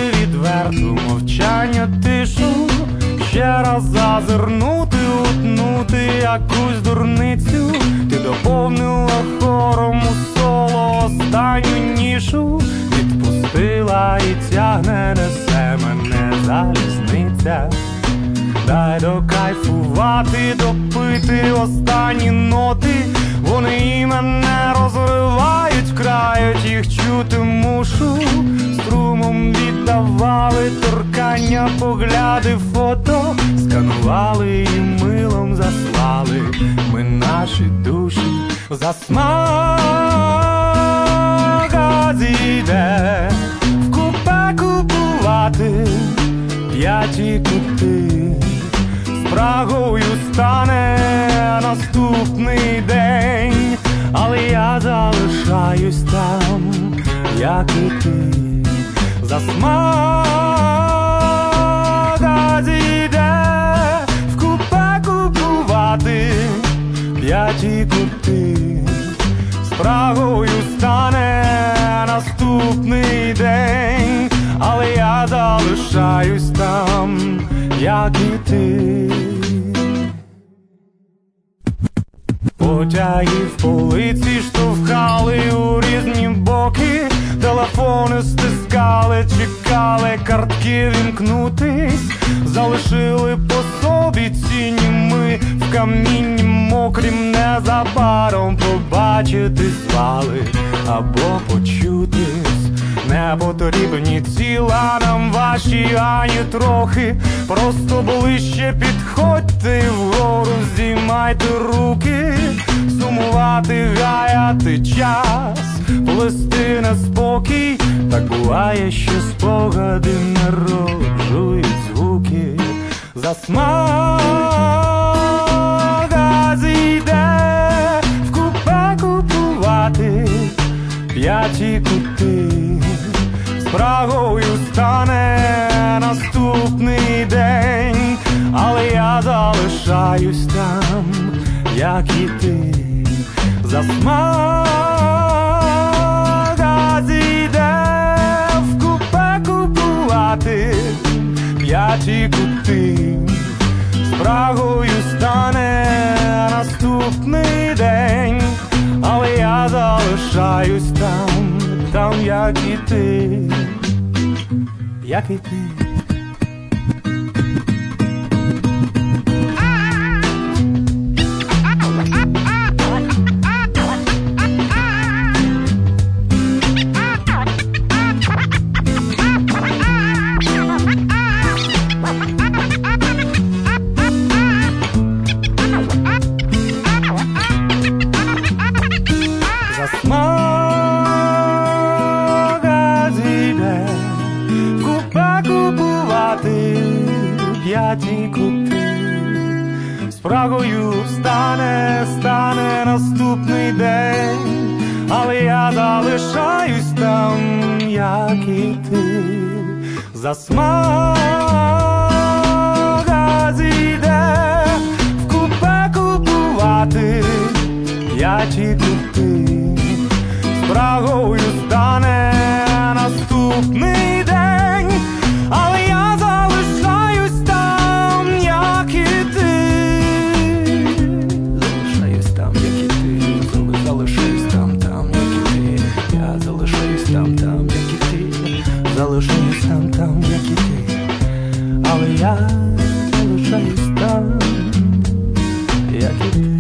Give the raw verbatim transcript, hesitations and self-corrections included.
відверту мовчання тишу, ще раз зазирнути, утнути якусь дурницю. Ти доповнила хором у соло останню нішу, відпустила і тягне, несе мене залізниця. Дай докайфувати, допити останні ноти, вони і мене розривають, крають, їх чути мушу. Струмом віддавали торкання, погляди, фото, сканували і милом заслали ми наші душі. Засмага зійде в купе купувати п'яті кути, Прагою стане наступний день, але я залишаюсь там, як і ти. Засмага зійде в купе купувати п'яті кути, з Прагою стане наступний день, але я залишаюсь там, як і ти. Потяги в полиці штовхали у різні боки, телефони стискали, чекали картки вімкнутись, залишили по собі ціні ми в камінні мокрім, незабаром побачитись звали або почутись. Не потрібні ціла нам ваші ані трохи, просто ближче підходьте вгору, здіймайте руки. Сумувати, гаяти час, плести неспокій, так буває, що спогади народжують звуки. Засмага зійде в купе купувати п'яті кути, з Прагою стане наступний день, але я залишаюсь там, як і ти. Засмага зійде в купе купувати п'яті кути, з Прагою стане наступний день, але я залишаюсь там, там, як і ти, як і ти. Засмага зійде в купе купувати п'яті кути, з Прагою встане, стане наступний день, але я залишаюсь там, як і ти. Засмага зійде в купе купувати п'яті кути, з Прагою стане наступний день, але я залишаюсь там, як і ти. Залишаюсь там, як і ти. Залишаюсь там, там, як і ти. Я залишаюсь там, там, як і ти. Залишаюсь там, там, як і ти. Але я залишаюсь там, як і ти.